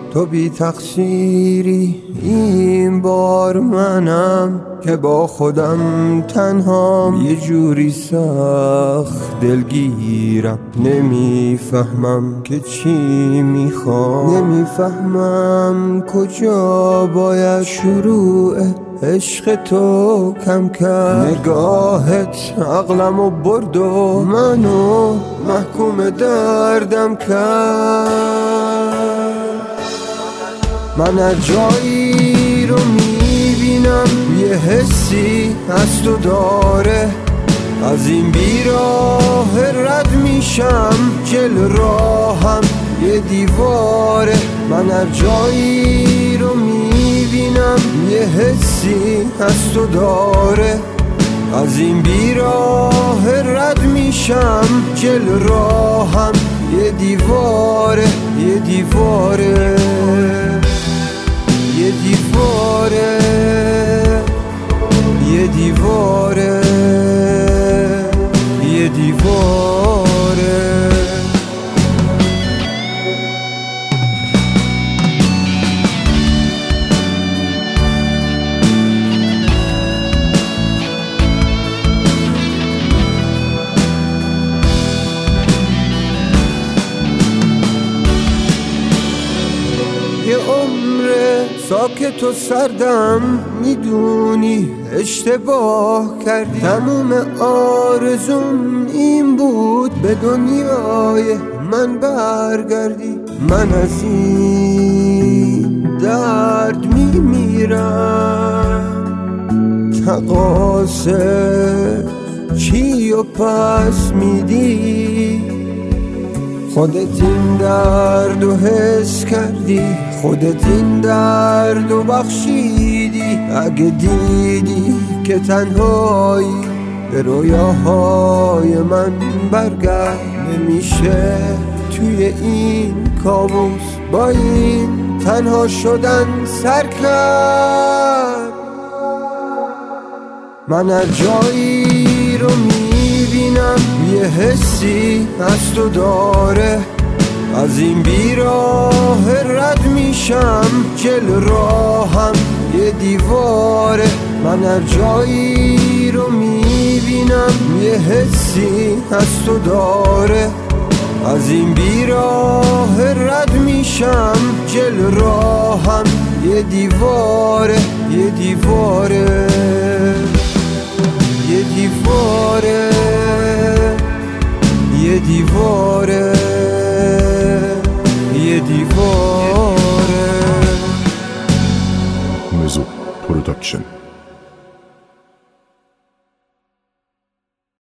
تو بی تقصیری، این بار منم که با خودم تنهام. یه جوری سخت دلگیرم، نمیفهمم که چی میخوام. نمیفهمم کجا باید شروع عشق تو کم کرد. نگاهت عقلمو برد و منو محکوم دردم کرد. من هر جایی رو میبینم یه حسی از تو داره. از این بیراه رد میشم، جل راهم یه دیواره. من هر جایی رو میبینم یه حسی از تو داره. از این بیراه رد میشم، جل راهم یه دیواره. یه دیواره، یه دیواره، یه دیواره، یه دیواره. یه عمره ساکت و سردم، میدونی اشتباه کردی. تموم آرزوم این بود به دنیای من برگردی. من از این درد میمیرم، تقاصر چی و پس میدی؟ خودت این درد و حس کردی، خودت این درد و بخشیدی. اگه دیدی که تنهایی، به رویاهای من برگرد. نمیشه توی این کابوس با این تنها شدن سر کرد. من هر جایی رو میبینم یه حسی از تو داره. از این بیراه رد میشم، جل راهم یه دیواره. من هر جایی رو میبینم یه حسی از تو داره. از این بیراه رد میشم، جل راهم یه دیواره. یه دیواره، یه دیواره، یه دیواره، یه دیواره. مزو پروداکشن.